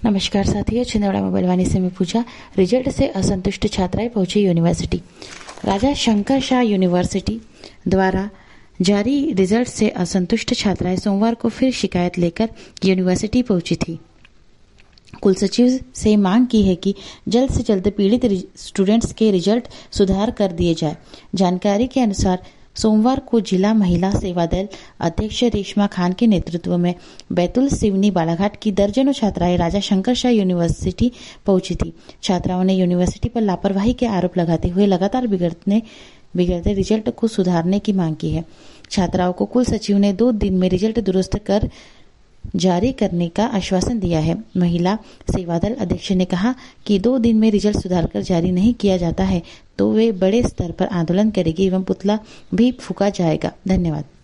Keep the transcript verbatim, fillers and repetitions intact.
नमस्कार साथियों, छिंदवाड़ा मोबाइल वाणी से मैं पूजा। रिजल्ट से असंतुष्ट छात्राएं पहुंची यूनिवर्सिटी। राजा शंकर शाह यूनिवर्सिटी द्वारा जारी रिजल्ट से असंतुष्ट छात्राएं सोमवार को फिर शिकायत लेकर यूनिवर्सिटी पहुंची थी। कुलसचिव से मांग की है कि जल्द से जल्द पीड़ित स्टूडेंट्स के रिजल्ट सुधार कर दिए जाए। जानकारी के अनुसार सोमवार को जिला महिला सेवा दल अध्यक्ष रेशमा खान के नेतृत्व में बैतूल, सिवनी, बालाघाट की दर्जनों छात्राएं राजा शंकर शाह यूनिवर्सिटी पहुंची थी। छात्राओं ने यूनिवर्सिटी पर लापरवाही के आरोप लगाते हुए लगातार बिगड़ने बिगड़ते रिजल्ट को सुधारने की मांग की है। छात्राओं को कुल सचिव ने दो दिन में रिजल्ट दुरुस्त कर जारी करने का आश्वासन दिया है। महिला सेवा दल अध्यक्ष ने कहा कि दो दिन में रिजल्ट सुधारकर जारी नहीं किया जाता है तो वे बड़े स्तर पर आंदोलन करेगी एवं पुतला भी फूंका जाएगा। धन्यवाद।